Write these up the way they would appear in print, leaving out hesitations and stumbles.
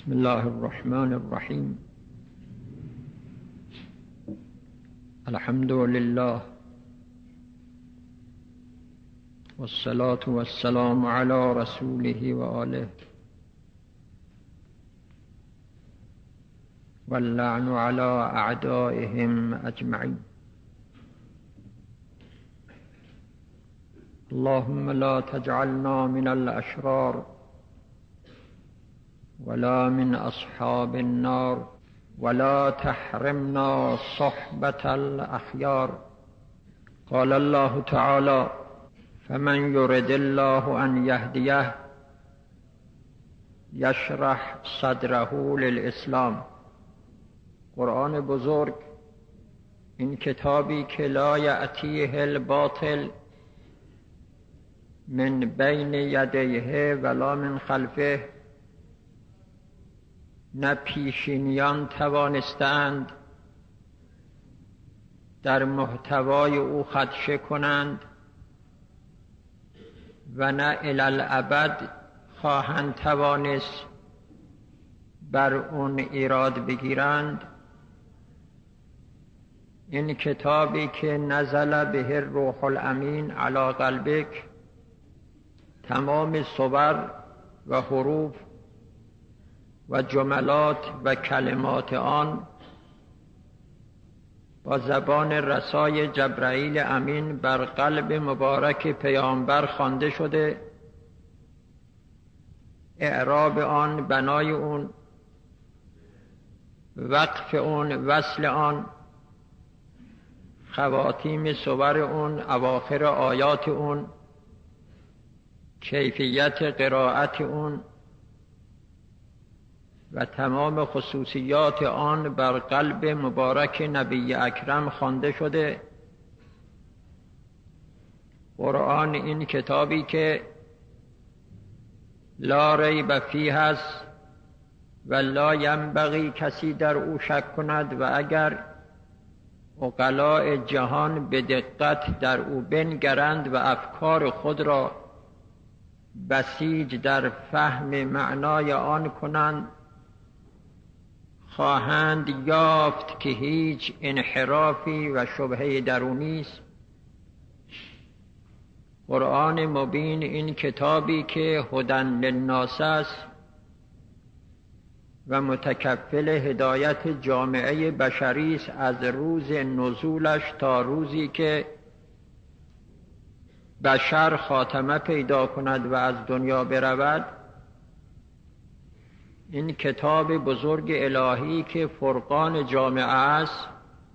بسم الله الرحمن الرحیم. الحمد لله والصلاة والسلام على رسوله و آله واللعن على اعدائهم اجمعین. اللهم لا تجعلنا من الاشرار ولا من اصحاب النار ولا تحرمنا صحبة الاخيار. قال الله تعالى: فمن يرد الله ان يهديه يشرح صدره للاسلام. قرآن بزرگ، این کتابی که لا یأتیه الباطل من بین یدیه ولا من خلفه، نه پیشینیان توانستند در محتوای او خدشه کنند و نه الالابد خواهند توانست بر اون ایراد بگیرند. این کتابی که نزل به الروح الامین علی قلبک، تمام صور و حروف و جملات و کلمات آن با زبان رسای جبرائیل امین بر قلب مبارک پیامبر خوانده شده. اعراب آن، بنای اون، وقف اون، وصل آن، خواتیم صور اون، اواخر آیات اون، کیفیت قرائت اون و تمام خصوصیات آن بر قلب مبارک نبی اکرم خوانده شده. قرآن این کتابی که لا ریب فیه است و لا ینبغی کسی در او شک کند، و اگر عقلاء جهان به دقت در او بنگرند و افکار خود را بسیج در فهم معنای آن کنند، خواهند یافت که هیچ انحرافی و شبهه در او نیست. قرآن مبین این کتابی که هدی للناس است و متکفل هدایت جامعه بشری است، از روز نزولش تا روزی که بشر خاتمه پیدا کند و از دنیا برود. این کتاب بزرگ الهی که فرقان جامعه است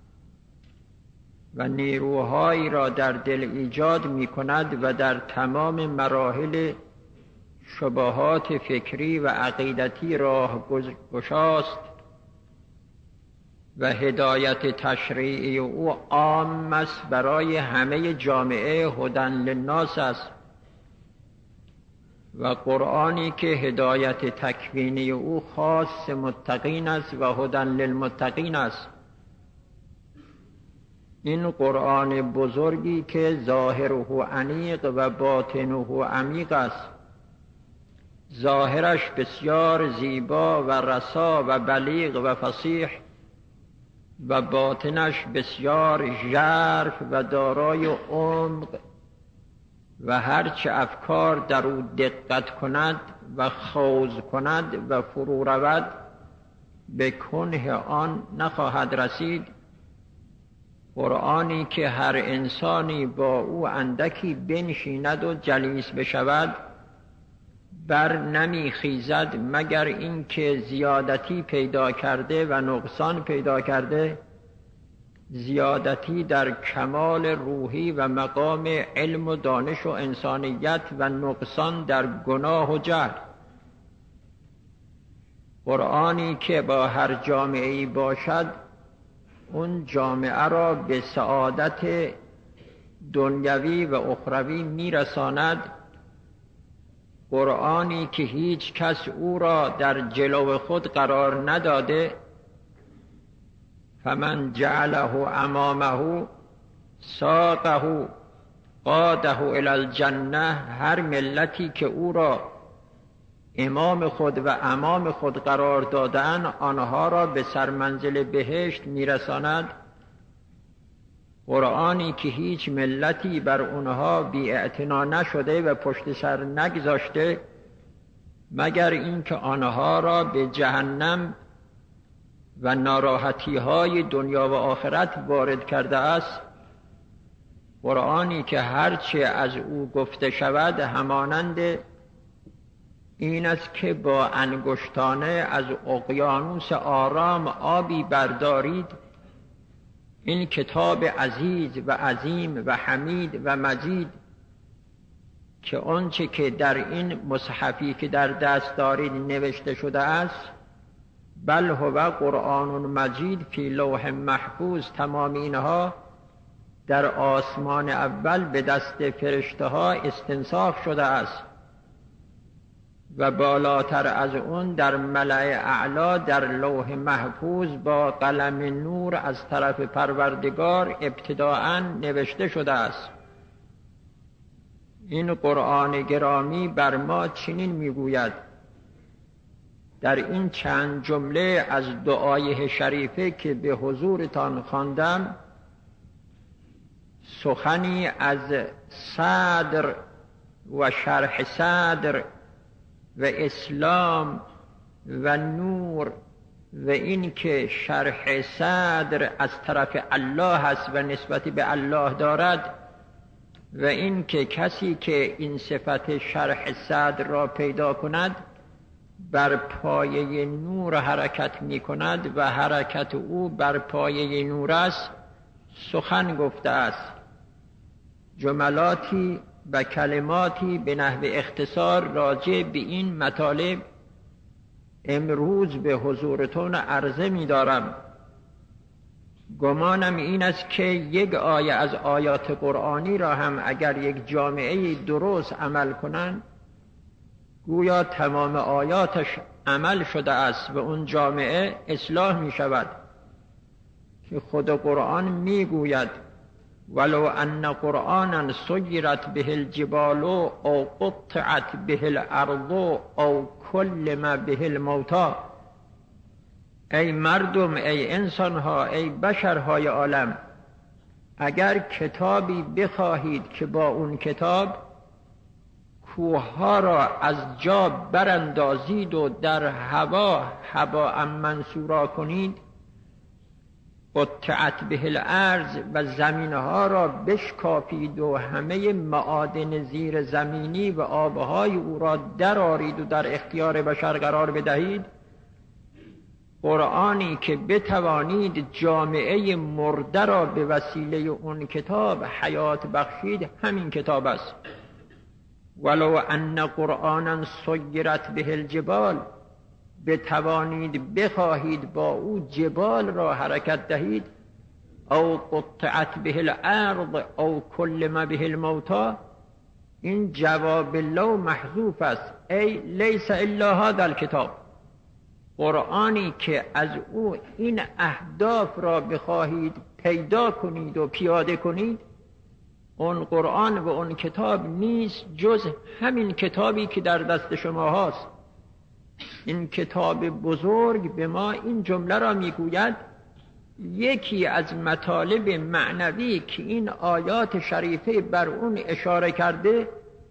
و نیروهایی را در دل ایجاد می کند و در تمام مراحل شبهات فکری و عقیدتی راه گشاست و هدایت تشریعی او عام است، برای همه جامعه هدی للناس است، و قرآنی که هدایت تکوینی او خاص متقین است و هدی للمتقین است. این قرآن بزرگی که ظاهره انیق و باطنه عمیق است، ظاهرش بسیار زیبا و رسا و بلیغ و فصیح و باطنش بسیار ژرف و دارای عمق، و هرچه افکار در او دقت کند و خوض کند و فرو رود به کنه آن نخواهد رسید. قرآنی که هر انسانی با او اندکی بنشیند و جلیس بشود بر نمی خیزد، مگر اینکه زیادتی پیدا کرده و نقصان پیدا کرده، زیادتی در کمال روحی و مقام علم و دانش و انسانیت و نقصان در گناه و جهل. قرآنی که با هر جامعه‌ای باشد اون جامعه را به سعادت دنیوی و اخروی میرساند. قرآنی که هیچ کس او را در جلو خود قرار نداده. فمن جعله امامه ساقه قاده الی الجنه. هر ملتی که او را امام خود و امام خود قرار دادن آنها را به سرمنزل بهشت میرساند. قرآنی که هیچ ملتی بر اونها بی‌اعتنا نشده و پشت سر نگذاشته مگر اینکه آنها را به جهنم و ناراحتی های دنیا و آخرت وارد کرده است. قرآنی که هرچه از او گفته شود همانند این است که با انگشتانه از اقیانوس آرام آبی بردارید. این کتاب عزیز و عظیم و حمید و مجید که آنچه که در این مصحفی که در دست دارید نوشته شده است، بل هو قرآن مجید فی لوح محفوظ، تمام اینها در آسمان اول به دست فرشته ها استنساخ شده است و بالاتر از اون در ملأ اعلا در لوح محفوظ با قلم نور از طرف پروردگار ابتداءً نوشته شده است. این قرآن گرامی بر ما چنین میگوید. در این چند جمله از دعای شریفه که به حضورتان خواندم سخنی از صدر و شرح صدر و اسلام و نور و این که شرح صدر از طرف الله هست و نسبت به الله دارد و این که کسی که این صفت شرح صدر را پیدا کند بر پایه نور حرکت می کند و حرکت او بر پایه نور است سخن گفته است. جملاتی و کلماتی به نحو اختصار راجع به این مطالب امروز به حضورتون عرضه می دارم. گمانم این است که یک آیه از آیات قرآنی را هم اگر یک جامعه درست عمل کنند گویا تمام آیاتش عمل شده است و اون جامعه اصلاح می شود که خود قرآن می گوید ولو ان قرآنا سیرت به الجبال او قطعت به الارض او کلم به الموتی. ای مردم، ای انسانها، ای بشرهای عالم، اگر کتابی بخواهید که با اون کتاب کوهها را از جا براندازید و در هوا منصورا کنید، قطعت به الارض و زمینها را بشکافید و همه معادن زیر زمینی و آبهای او را درآرید و در اختیار بشر قرار بدهید، قرآنی که بتوانید جامعه مرده را به وسیله اون کتاب حیات بخشید همین کتاب است. ولو ان قرآنا سیرت به الجبال، بتوانید بخواهید با او جبال را حرکت دهید، او قطعت به الارض او کلم به الموتی، این جواب لو محذوف است. ای لیس الا هذا الکتاب، قرآنی که از او این اهداف را بخواهید پیدا کنید و پیاده کنید، اون قرآن و اون کتاب نیست جز همین کتابی که در دست شما هاست. این کتاب بزرگ به ما این جمله را میگوید. یکی از مطالب معنوی که این آیات شریفه بر اون اشاره کرده،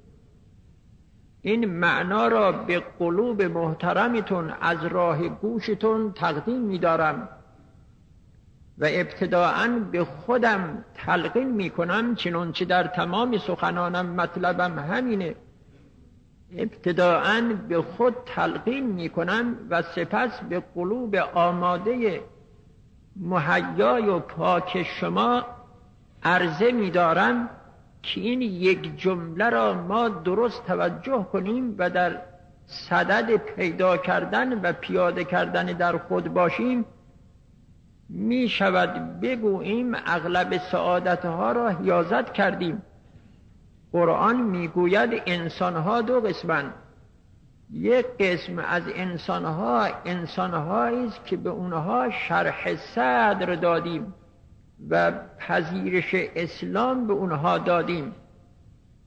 این معنا را به قلوب محترمتون از راه گوشتون تقدیم می‌دارم و ابتداءً به خودم تلقین می‌کنم، چنانچه در تمام سخنانم مطلبم همینه. ابتداءً به خود تلقین می‌کنم و سپس به قلوب آماده مهیای و پاک شما عرضه می‌دارم که این یک جمله را ما درست توجه کنیم و در صدد پیدا کردن و پیاده کردن در خود باشیم. می شود بگوییم اغلب سعادتها را حیازت کردیم. قرآن می گوید انسانها دو قسمند. یک قسم از انسانهایی است که به اونها شرح صدر دادیم و پذیرش اسلام به اونها دادیم.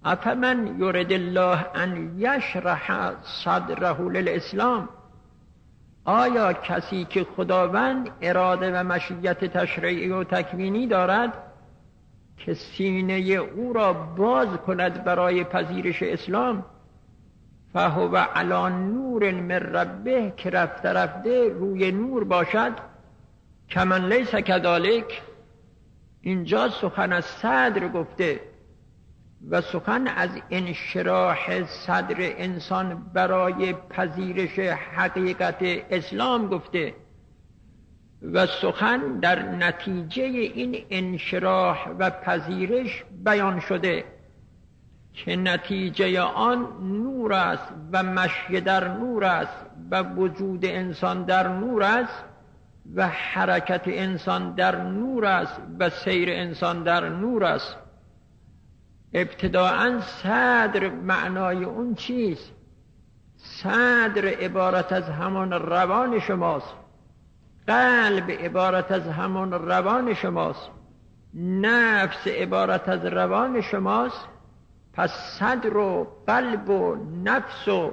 افمن یرید الله ان یشرح صدره للاسلام، آیا کسی که خداوند اراده و مشیت تشریعی و تکوینی دارد که سینه او را باز کند برای پذیرش اسلام، فهو علی نور من ربه، که رفته رفته روی نور باشد، کمن لیس کذالک. اینجا سخن از صدر گفته و سخن از انشراح صدر انسان برای پذیرش حقیقت اسلام گفته و سخن در نتیجه این انشراح و پذیرش بیان شده که نتیجه آن نور است و مشی در نور است و وجود انسان در نور است و حرکت انسان در نور است و سیر انسان در نور است. ابتداءً صدر معنای اون چیست؟ صدر عبارت از همان روان شماست، قلب عبارت از همان روان شماست، نفس عبارت از روان شماست. پس صدر و قلب و نفس و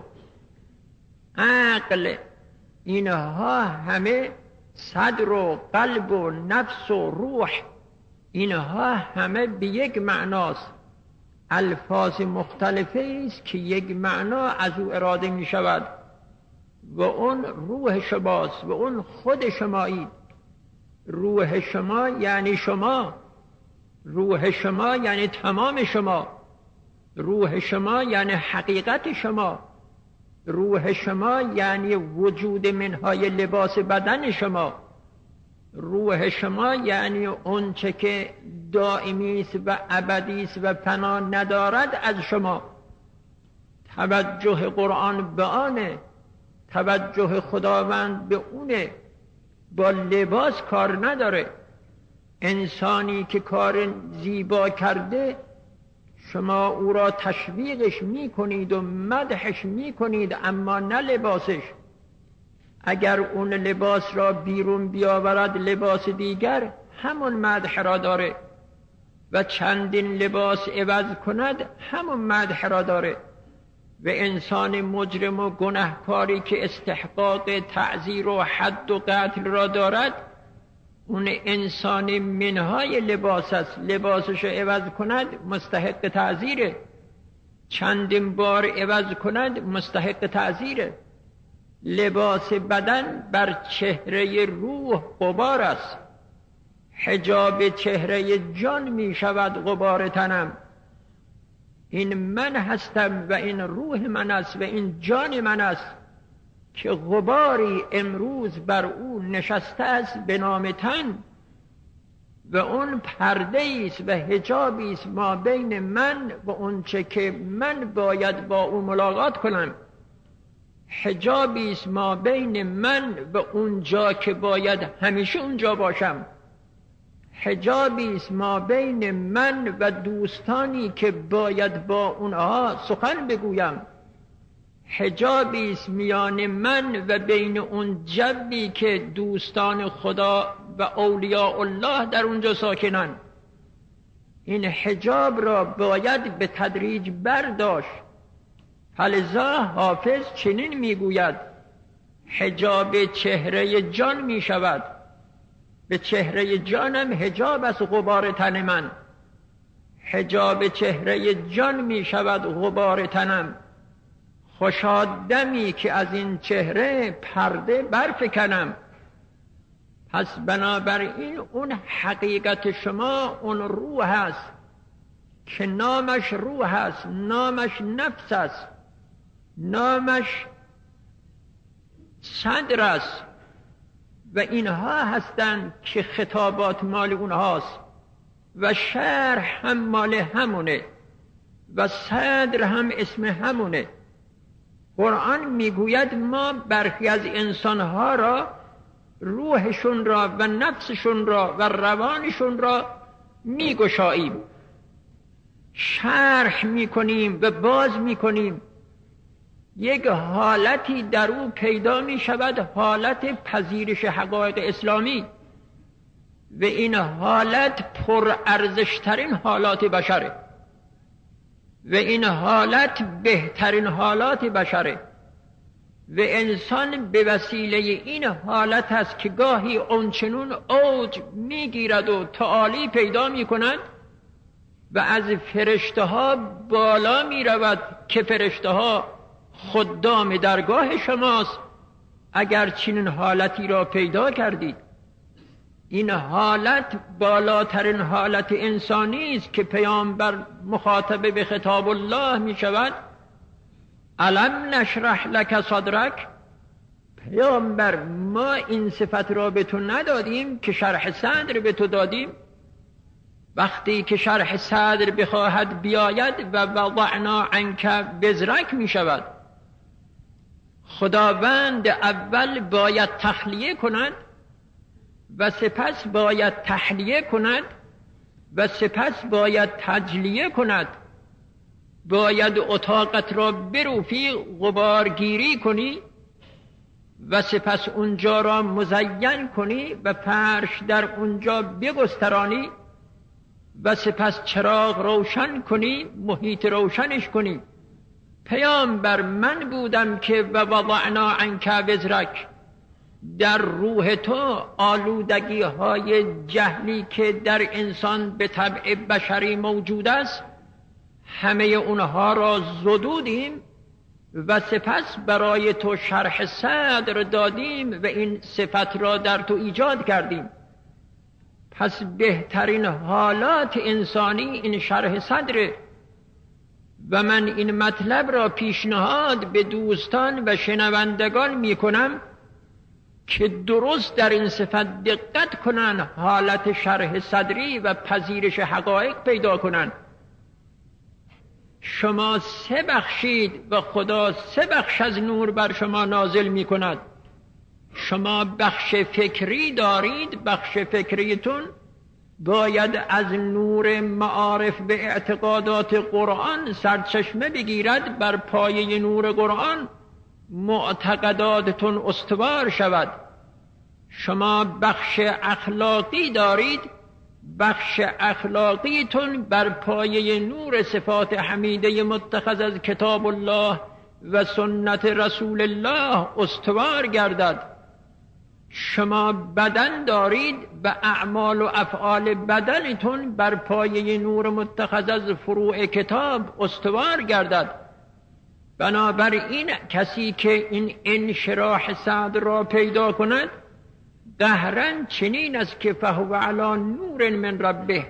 عقل، اینها همه، صدر و قلب و نفس و روح، اینها همه به یک معناست. الفاظ مختلفه است که یک معنا از او اراده می شود و اون روح شماست و اون خود شمایید. روح شما یعنی شما، روح شما یعنی تمام شما، روح شما یعنی حقیقت شما، روح شما یعنی وجود منهای لباس بدن شما، روح شما یعنی اون چه که دائمی است و ابدی است و فنا ندارد از شما. توجه قرآن به آنه، توجه خداوند به اونه، با لباس کار نداره. انسانی که کار زیبا کرده شما او را تشویقش میکنید و مدحش میکنید، اما نه لباسش. اگر اون لباس را بیرون بیاورد لباس دیگر، همون مدح را داره و چندین لباس عوض کند، همون مدح را داره. و انسان مجرم و گناهکاری که استحقاق تعزیر و حد و قتل را دارد، اون انسان منهای لباس است، لباسش عوض کند مستحق تعزیره، چندین بار عوض کند مستحق تعزیره. لباس بدن بر چهره روح غبار است، حجاب چهره جان می شود غبار تنم. این من هستم و این روح من است و این جان من است که غباری امروز بر او نشسته است به نام تن و اون پرده است و حجابی است ما بین من و اون چه که من باید با او ملاقات کنم، حجابی است ما بین من و اون جا که باید همیشه اونجا باشم، حجابی است ما بین من و دوستانی که باید با اونها سخن بگویم، حجابی است میان من و بین اون جوی که دوستان خدا و اولیاء الله در اونجا ساکنن. این حجاب را باید به تدریج برداشت. فلذا حافظ چنین میگوید: حجاب چهره جان می شود، به چهره جانم حجاب از غبار تن من، حجاب چهره جان می شود غبار تنم. خوشا دمی که از این چهره پرده برفکنم. پس بنابراین اون حقیقت شما اون روح است که نامش روح است، نامش نفس است، نامش صدر است و اینها هستند که خطابات مال اونهاست و شرح هم مال همونه و صدر هم اسم همونه. قرآن میگوید ما برخی از انسانها را، روحشون را و نفسشون را و روانشون را میگشاییم، شرح میکنیم و باز میکنیم. یک حالتی در او پیدا می شود، حالت پذیرش حقایق اسلامی، و این حالت پر ارزشترین حالات بشره. و این حالت بهترین حالات بشره و انسان به وسیله این حالت است که گاهی اونچنون اوج میگیرد و تعالی پیدا میکند و از فرشته ها بالا میرود که فرشته ها خدام درگاه شماست اگر چنین حالتی را پیدا کردید. این حالت بالاترین حالت انسانی است که پیامبر مخاطب به خطاب الله می شود. الم نشرح لک صدرک، پیامبر ما این صفت را به تو ندادیم که شرح صدر به تو دادیم؟ وقتی که شرح صدر بخواهد بیاید و وضعنا عنک وزرک می شود. خداوند اول باید تخلیه کند و سپس باید تحلیه کند و سپس باید تجلیه کند. باید اتاقت را بروفی، غبارگیری کنی و سپس اونجا را مزین کنی و فرش در اونجا بگسترانی و سپس چراغ روشن کنی، محیط روشنش کنی. پیامبر من بودم که و وضعنا عنک وزرک، در روح تو آلودگی های جهلی که در انسان به طبع بشری موجود است همه اونها را زدودیم و سپس برای تو شرح صدر دادیم و این صفت را در تو ایجاد کردیم. پس بهترین حالات انسانی این شرح صدره و من این مطلب را پیشنهاد به دوستان و شنوندگان می کنم که درست در این صفت دقت کنن، حالت شرح صدری و پذیرش حقایق پیدا کنن. شما 3 بخشید و خدا 3 بخش از نور بر شما نازل می کند. شما بخش فکری دارید، بخش فکریتون باید از نور معارف به اعتقادات قرآن سرچشمه بگیرد، بر پایه نور قرآن معتقداتتون استوار شود. شما بخش اخلاقی دارید، بخش اخلاقیتون بر پایه نور صفات حمیده متخذ از کتاب الله و سنت رسول الله استوار گردد. شما بدن دارید و اعمال و افعال بدنتون بر پایه نور متخذ از فروع کتاب استوار گردد. بنابراین کسی که این انشراح صدر را پیدا کند قهرن چنین است که فهو علی نور من ربه.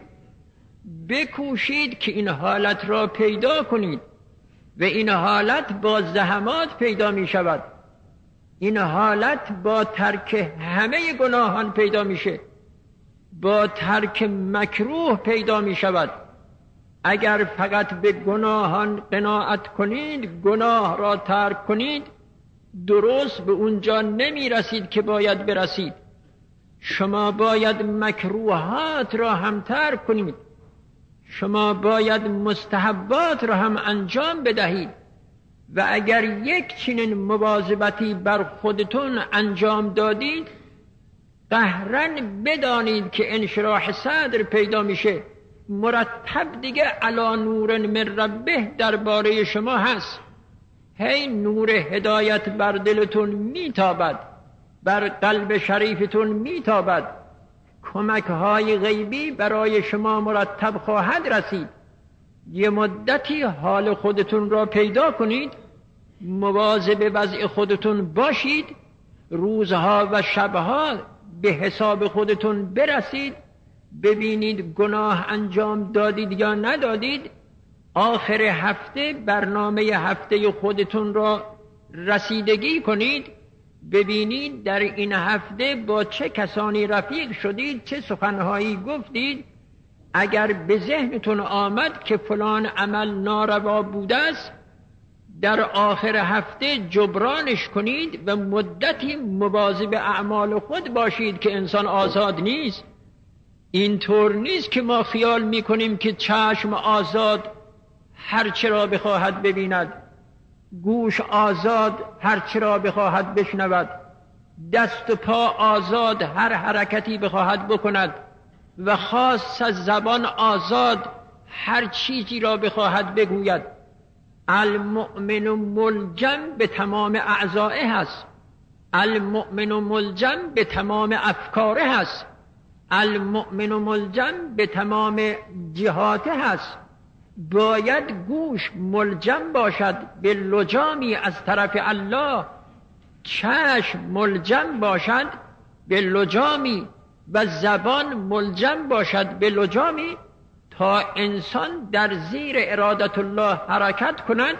بکوشید که این حالت را پیدا کنید و این حالت با زحمات پیدا می شود. این حالت با ترک همه گناهان پیدا میشه، با ترک مکروه پیدا می شود. اگر فقط به گناهان قناعت کنید، گناه را ترک کنید، درست به اونجا نمی رسید که باید برسید. شما باید مکروهات را هم ترک کنید، شما باید مستحبات را هم انجام بدهید و اگر یک چنین مواظبتی بر خودتون انجام دادید قهرن بدانید که انشراح صدر پیدا میشه. مرتب دیگه علی نور من ربه درباره شما هست. هی نور هدایت بر دلتون میتابد، بر قلب شریفتون میتابد. کمک های غیبی برای شما مرتب خواهد رسید. یه مدتی حال خودتون را پیدا کنید، مواظب وضع خودتون باشید، روزها و شبها به حساب خودتون برسید، ببینید گناه انجام دادید یا ندادید. آخر هفته برنامه هفته خودتون را رسیدگی کنید، ببینید در این هفته با چه کسانی رفیق شدید، چه سخنهایی گفتید. اگر به ذهنتون آمد که فلان عمل ناروا بوده است، در آخر هفته جبرانش کنید و مدتی مواظب اعمال خود باشید که انسان آزاد نیست. اینطور نیست که ما خیال میکنیم که چشم آزاد هر چه را بخواهد ببیند، گوش آزاد هر چه را بخواهد بشنود، دست و پا آزاد هر حرکتی بخواهد بکند و خاص از زبان آزاد هر چیزی را بخواهد بگوید. المؤمن ملجم به تمام اعضائه هست، المؤمن ملجم به تمام افکاره هست، المؤمن ملجم به تمام جهاته هست. باید گوش ملجم باشد به لجامی از طرف الله، چشم ملجم باشد به لجامی و زبان ملجم باشد به لجامی تا انسان در زیر ارادت الله حرکت کند.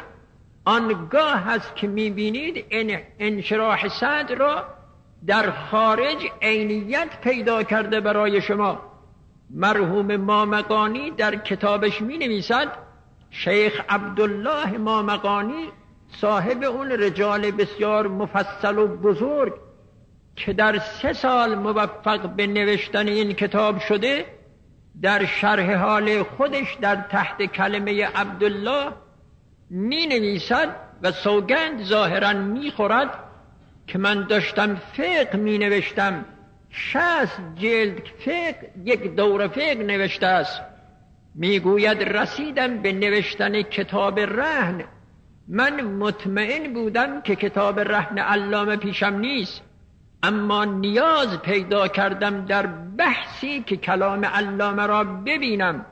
آنگاه هست که میبینید انشراح صدر را در خارج عینیت پیدا کرده برای شما. مرحوم مامقانی در کتابش می نویسد، شیخ عبدالله مامقانی صاحب اون رجال بسیار مفصل و بزرگ که در 3 سال موفق به نوشتن این کتاب شده، در شرح حال خودش در تحت کلمه عبدالله می نویسد و سوگند ظاهرا می خورد که من داشتم فقه می نوشتم، 60 جلد فقه، یک دوره فقه نوشته است. میگوید رسیدم به نوشتن کتاب رهن، من مطمئن بودم که کتاب رهن علامه پیشم نیست، اما نیاز پیدا کردم در بحثی که کلام علامه را ببینم.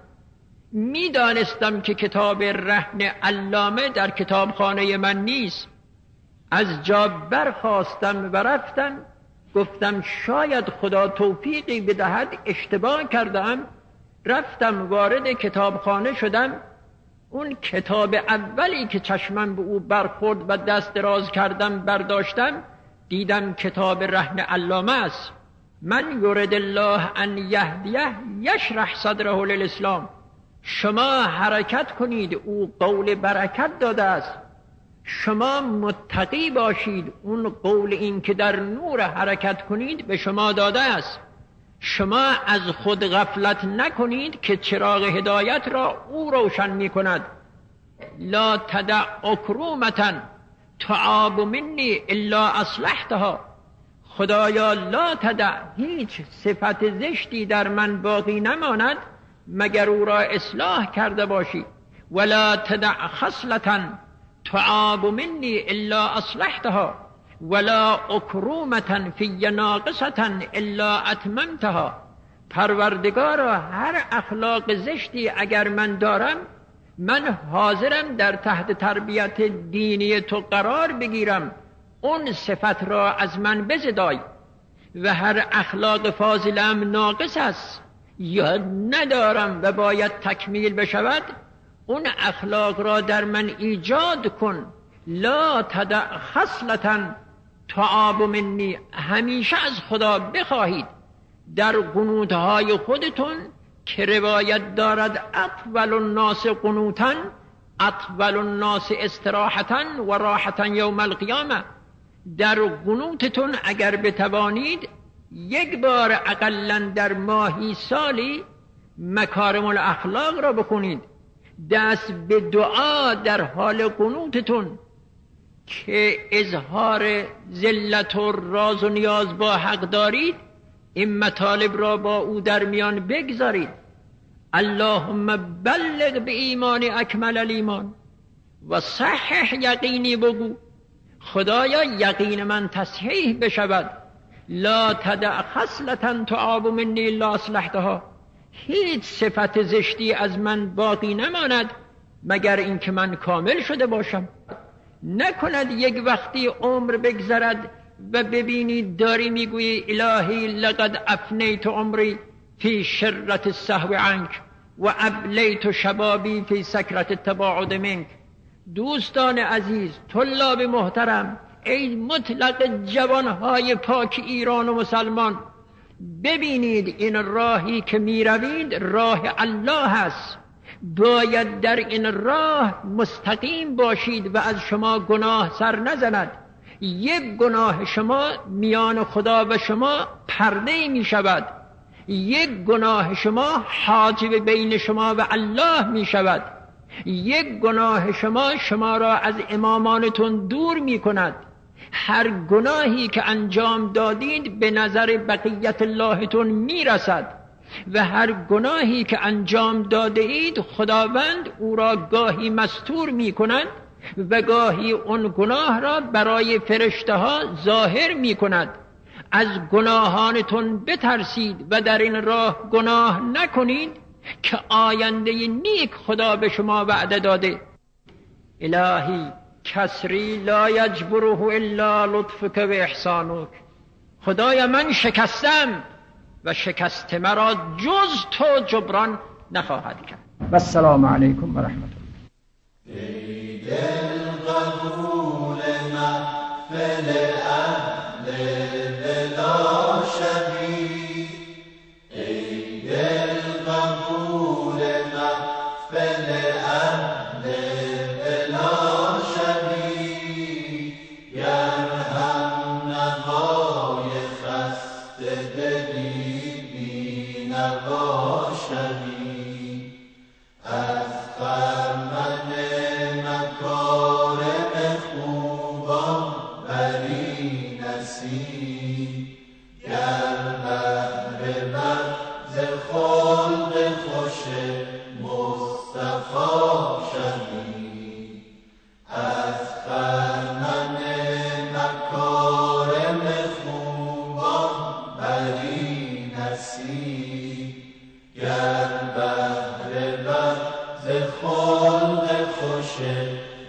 میدانستم که کتاب رهن علامه در کتابخانه من نیست. از جا برخاستم و رفتم، گفتم شاید خدا توفیقی بدهد اشتباه کردم. رفتم وارد کتابخانه شدم، اون کتاب اولی که چشمم به او برخورد و دست دراز کردم برداشتم، دیدم کتاب رهن علامه است. من یرید الله ان یهدیه یشرح صدره للاسلام. شما حرکت کنید، او قول برکت داده است. شما متقی باشید، اون قول این که در نور حرکت کنید به شما داده است. شما از خود غفلت نکنید که چراغ هدایت را او روشن می کند. لا تدع اکرومتا تعاب منی الا اصلحتها. خدایا لا تدع، هیچ صفت زشتی در من باقی نماند مگر او را اصلاح کرده باشی. ولا تدع خصلتا تعاب منی الا اصلحتها ولا اکرومتا فی ناقصتا الا اتممتها. پروردگارا هر اخلاق زشتی اگر من دارم، من حاضرم در تحت تربیت دینی تو قرار بگیرم، اون صفت را از من بزدای. و هر اخلاق فاضلم ناقص است یا ندارم و باید تکمیل بشود، اون اخلاق را در من ایجاد کن. لا تدع خصلتا تعاب منی. همیشه از خدا بخواهید در قنوتهای خودتون که روایت دارد اطول الناس قنوتا اطول الناس استراحتا و راحتا یوم القیامه. در قنوتتون اگر بتوانید یک بار اقلا در ماهی سالی مکارم الاخلاق را بخونید، دست به دعا در حال قنوتتون که اظهار ذلت و راز و نیاز با حق دارید، این مطالب را با او در میان بگذارید. اللهم بلغ به ایمان اکمل الایمان و صحح یقینی بگو، خدایا یقین من تصحیح بشود. لا تدع خصلتا تعاب منی الا اصلحتها. هیچ صفت زشتی از من باقی نماند مگر اینکه من کامل شده باشم. نکند یک وقتی عمر بگذرد و ببینید داری میگویی الهی لقد افنیت عمری فی شرت السهو عنک و ابلیت شبابی فی سکرت التباعد منک. دوستان عزیز، طلاب محترم، ای مطلق جوانهای پاک ایران و مسلمان، ببینید این راهی که می روید راه الله است. باید در این راه مستقیم باشید و از شما گناه سر نزند. یک گناه شما میان خدا و شما پرده می شود، یک گناه شما حاجب بین شما و الله می شود، یک گناه شما را از امامانتون دور می کند. هر گناهی که انجام دادید به نظر بقیت اللهتون می رسد. و هر گناهی که انجام داده اید خداوند او را گاهی مستور می کند و گاهی اون گناه را برای فرشته ها ظاهر می کند. از گناهانتون بترسید و در این راه گناه نکنید که آینده نیک خدا به شما وعده داده. الهی کسری لا یجبره الا لطفک و احسانک. خدایا من شکستم و شکست مرا جز تو جبران نخواهد کرد. و السلام علیکم و رحمت الله. ای دل قبول محفل اهل بلا شبی، ای دل قبول محفل اهل بلا شبی، گر هم نوای خسته دلی بی نوا شبی، از خرمن مکارم خوبان بری نصیب، گر بهره بر ز خلق خوش مصطفی شوی، از خرمن مکارم خوبان بری نصیب، گر بهره بر ز خلق خوش